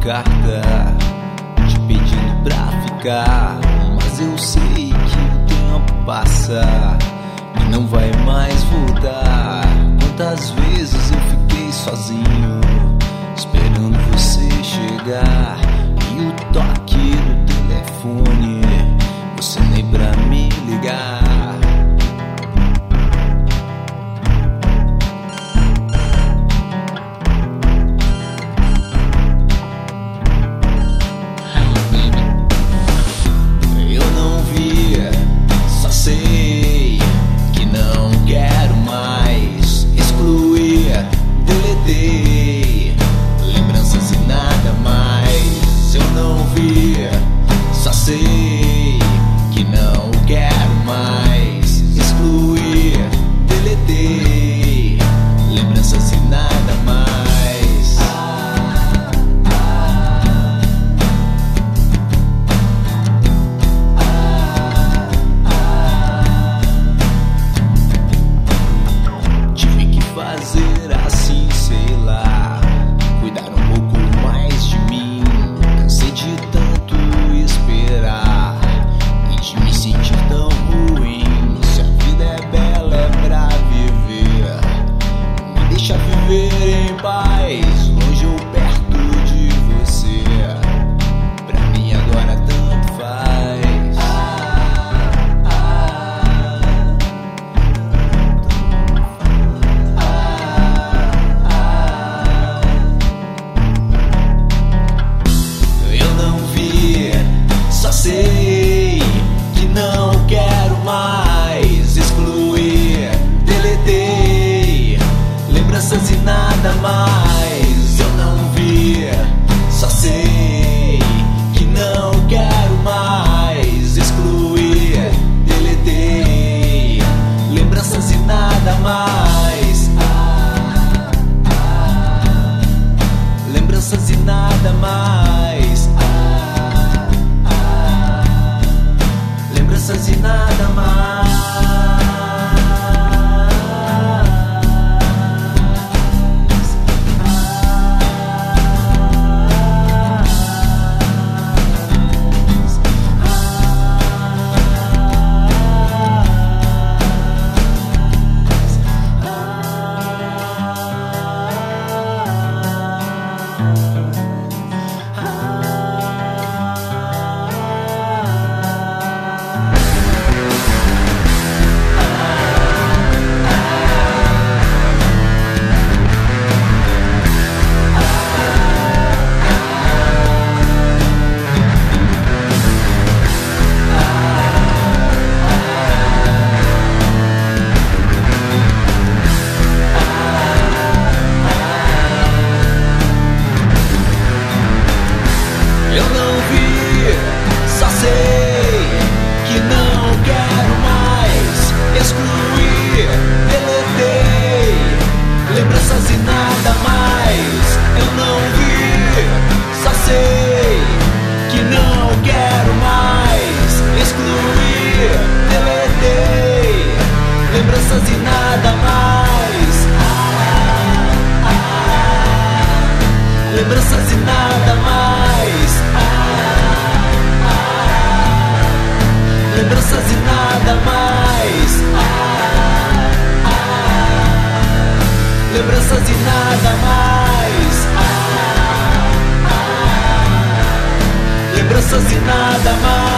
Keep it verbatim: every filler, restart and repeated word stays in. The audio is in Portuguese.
carta te pedindo pra ficar, mas eu sei que o tempo passa e não vai mais voltar. Quantas vezes eu fiquei sozinho esperando você chegar, e o toque do telefone você nem pra me ligar. Só sei que não quero mais excluir, deletei lembranças e nada mais. Ah, ah, ah, ah. Tive que fazer assim, sei lá, cuidar um pouco mais de mim. Cansei de tanto esperar e de me sentir tão ruim. Se a vida é bela, é pra viver, me deixa viver em paz, longe ou perto de você. Pra mim agora tanto faz. Ah, ah, ah, ah. Eu não vi, só sei que não quero mais excluir, deletei lembranças e nada mais. Eu não vi, só sei que não quero mais excluir, deletei lembranças e nada mais. Ah, ah, lembranças e nada mais. Ah, ah, lembranças e nada mais. Eu não vi, só sei que não quero mais excluir, deletei lembranças e nada mais. Eu não vi, só sei que não quero mais excluir, deletei lembranças e nada mais. Ah, ah, lembranças e nada mais. Lembranças e nada mais. Ah, ah, lembranças e nada mais. Ah, ah, lembranças e nada mais.